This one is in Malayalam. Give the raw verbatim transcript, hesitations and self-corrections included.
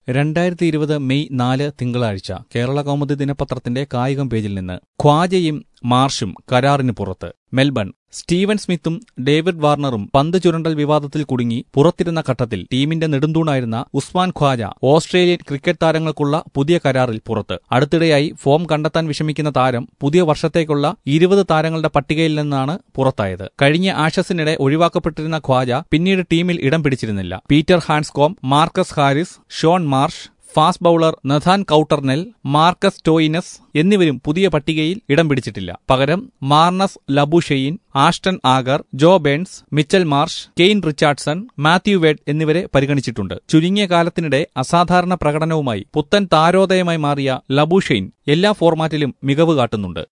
രണ്ടായിരത്തി ഇരുപത് മെയ് നാല് തിങ്കളാഴ്ച കേരള കൗമുദി ദിനപത്രത്തിന്റെ കായികം പേജിൽ നിന്ന് ഖ്വാജയും മാർഷും കരാറിന് പുറത്ത്. മെൽബൺ. സ്റ്റീവൻ സ്മിത്തും ഡേവിഡ് വാർണറും പന്ത് ചുരണ്ടൽ വിവാദത്തിൽ കുടുങ്ങി പുറത്തിരുന്ന ഘട്ടത്തിൽ ടീമിന്റെ നെടുന്തൂണായിരുന്ന ഉസ്മാൻ ഖ്വാജ ഓസ്ട്രേലിയൻ ക്രിക്കറ്റ് താരങ്ങൾക്കുള്ള പുതിയ കരാറിൽ പുറത്ത്. അടുത്തിടെയായി ഫോം കണ്ടെത്താൻ വിഷമിക്കുന്ന താരം പുതിയ വർഷത്തേക്കുള്ള ഇരുപത് താരങ്ങളുടെ പട്ടികയിൽ നിന്നാണ് പുറത്തായത്. കഴിഞ്ഞ ആഷസിനിടെ ഒഴിവാക്കപ്പെട്ടിരുന്ന ഖ്വാജ പിന്നീട് ടീമിൽ ഇടം പിടിച്ചിരുന്നില്ല. Peter Handscomb, Marcus Harris, Shaun Marsh, fast bowler Nathan Coulter Nile, Marcus Stoinis എന്നിവരും പുതിയ പട്ടികയിൽ ഇടം പിടിച്ചിട്ടില്ല. പകരം Marnus Labuschagne, Ashton Agar, Joe Burns, Mitchell Marsh, Kane Richardson, Matthew Wade എന്നിവരെ പരിഗണിച്ചിട്ടുണ്ട്. ചുരുങ്ങിയ കാലത്തിനിടെ അസാധാരണ പ്രകടനവുമായി പുത്തൻ താരോദയമായി മാറിയ ലബുഷെയിൻ എല്ലാ ഫോർമാറ്റിലും മികവ് കാട്ടുന്നുണ്ട്.